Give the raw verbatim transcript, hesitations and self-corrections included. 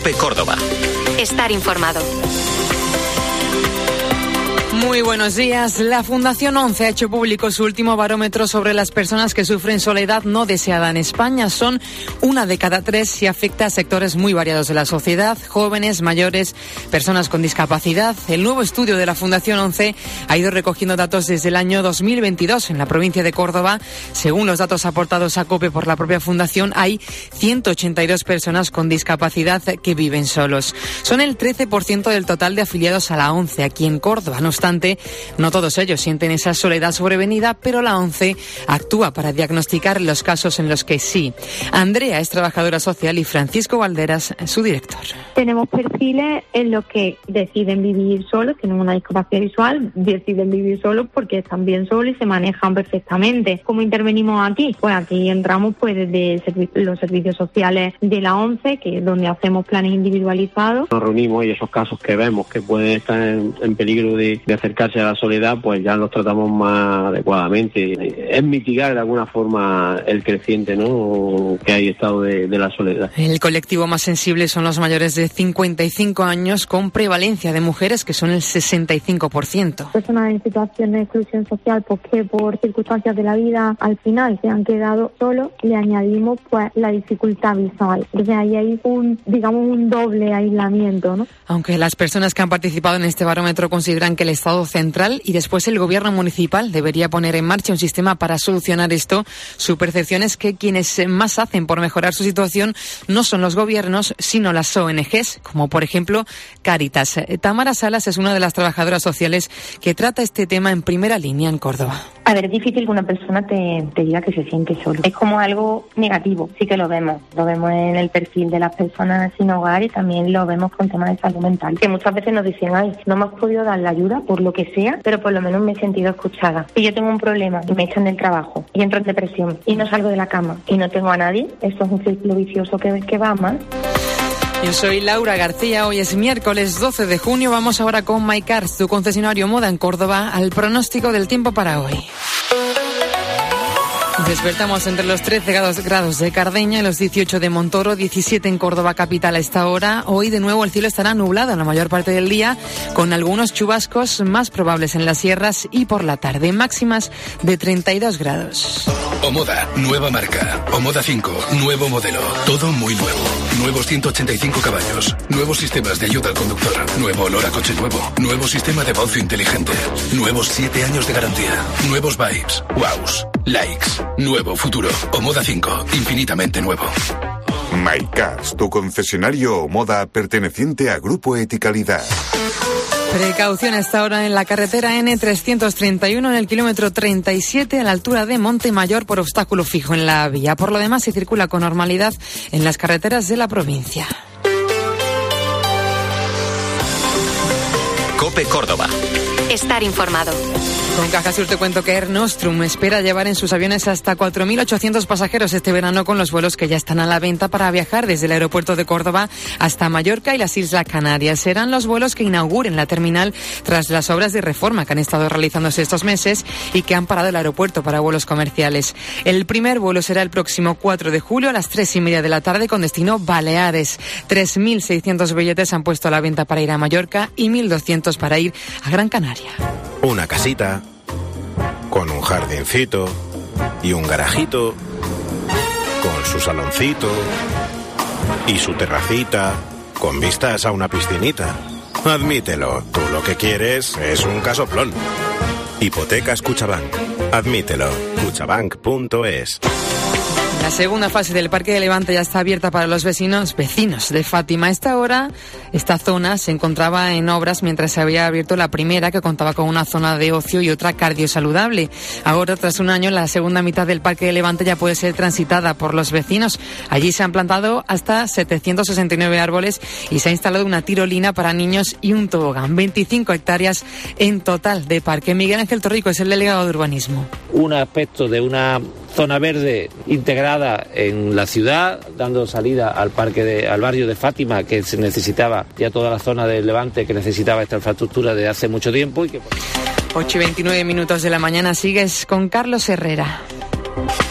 COPE Córdoba. Estar informado. Muy buenos días. La Fundación ONCE ha hecho público su último barómetro sobre las personas que sufren soledad no deseada en España. Son una de cada tres y afecta a sectores muy variados de la sociedad, jóvenes, mayores, personas con discapacidad. El nuevo estudio de la Fundación ONCE ha ido recogiendo datos desde el año dos mil veintidós en la provincia de Córdoba. Según los datos aportados a COPE por la propia Fundación, hay ciento ochenta y dos personas con discapacidad que viven solos. Son el trece por ciento del total de afiliados a la ONCE aquí en Córdoba. No obstante, no todos ellos sienten esa soledad sobrevenida, pero la ONCE actúa para diagnosticar los casos en los que sí. Andrea es trabajadora social y Francisco Valderas, su director. Tenemos perfiles en los que deciden vivir solos, tienen una discapacidad visual, deciden vivir solos porque están bien solos y se manejan perfectamente. ¿Cómo intervenimos aquí? Pues aquí entramos pues desde los servicios sociales de la ONCE, que es donde hacemos planes individualizados. Nos reunimos y esos casos que vemos que pueden estar en, en peligro de, de acercarse a la soledad, pues ya los tratamos más adecuadamente. Es mitigar de alguna forma el creciente, ¿no?, que hay estado de, de la soledad. El colectivo más sensible son los mayores de cincuenta y cinco años, con prevalencia de mujeres que son el sesenta y cinco por ciento. Personas en situación de exclusión social, pues que por circunstancias de la vida al final se han quedado solos, le añadimos pues la dificultad visual. Entonces ahí hay un, digamos, un doble aislamiento, ¿no? Aunque las personas que han participado en este barómetro consideran que el Estado central y después el gobierno municipal debería poner en marcha un sistema para solucionar esto, su percepción es que quienes más hacen por mejorar su situación no son los gobiernos, sino las O N Ges, como por ejemplo Cáritas. Tamara Salas es una de las trabajadoras sociales que trata este tema en primera línea en Córdoba. A ver, es difícil que una persona te, te diga que se siente solo. Es como algo negativo, sí que lo vemos. Lo vemos en el perfil de las personas sin hogar y también lo vemos con temas de salud mental. Que muchas veces nos dicen, ay, no me has podido dar la ayuda por lo que sea, pero por lo menos me he sentido escuchada. Si yo tengo un problema y me echan del trabajo y entro en depresión y no salgo de la cama y no tengo a nadie, esto es un círculo vicioso que, que va mal. Yo soy Laura García, hoy es miércoles doce de junio, vamos ahora con MyCars, tu concesionario Moda en Córdoba, al pronóstico del tiempo para hoy. Despertamos entre los trece grados de Cardeña y los dieciocho de Montoro, diecisiete en Córdoba capital a esta hora. Hoy de nuevo el cielo estará nublado en la mayor parte del día, con algunos chubascos más probables en las sierras y por la tarde, máximas de treinta y dos grados. Omoda, nueva marca. Omoda cinco, nuevo modelo. Todo muy nuevo. Nuevos ciento ochenta y cinco caballos. Nuevos sistemas de ayuda al conductor. Nuevo olor a coche nuevo. Nuevo sistema de voz inteligente. Nuevos siete años de garantía. Nuevos vibes. Wows. Likes. Nuevo futuro. Omoda cinco. Infinitamente nuevo. MyCars, tu concesionario Omoda perteneciente a Grupo Eticalidad. Precaución a esta hora en la carretera ene trescientos treinta y uno en el kilómetro treinta y siete a la altura de Montemayor por obstáculo fijo en la vía. Por lo demás se circula con normalidad en las carreteras de la provincia. COPE Córdoba. Estar informado. Con Cajasur te cuento que Air Nostrum espera llevar en sus aviones hasta cuatro mil ochocientos pasajeros este verano con los vuelos que ya están a la venta para viajar desde el aeropuerto de Córdoba hasta Mallorca y las Islas Canarias. Serán los vuelos que inauguren la terminal tras las obras de reforma que han estado realizándose estos meses y que han parado el aeropuerto para vuelos comerciales. El primer vuelo será el próximo cuatro de julio a las tres y media de la tarde con destino Baleares. tres mil seiscientos billetes han puesto a la venta para ir a Mallorca y mil doscientos para ir a Gran Canaria. Una casita con un jardincito y un garajito, con su saloncito y su terracita, con vistas a una piscinita. Admítelo, tú lo que quieres es un casoplón. Hipotecas Cuchabank. Admítelo. Cuchabank punto es. La segunda fase del Parque de Levante ya está abierta para los vecinos, vecinos de Fátima. A esta hora, esta zona se encontraba en obras mientras se había abierto la primera, que contaba con una zona de ocio y otra cardiosaludable. Ahora, tras un año, la segunda mitad del Parque de Levante ya puede ser transitada por los vecinos. Allí se han plantado hasta setecientos sesenta y nueve árboles y se ha instalado una tirolina para niños y un tobogán. veinticinco hectáreas en total de parque. Miguel Ángel Torrico es el delegado de urbanismo. Un aspecto de una zona verde integrada en la ciudad, dando salida al parque de, al barrio de Fátima, que se necesitaba, ya toda la zona del Levante que necesitaba esta infraestructura desde hace mucho tiempo. Y que... ocho y veintinueve minutos de la mañana, sigues con Carlos Herrera.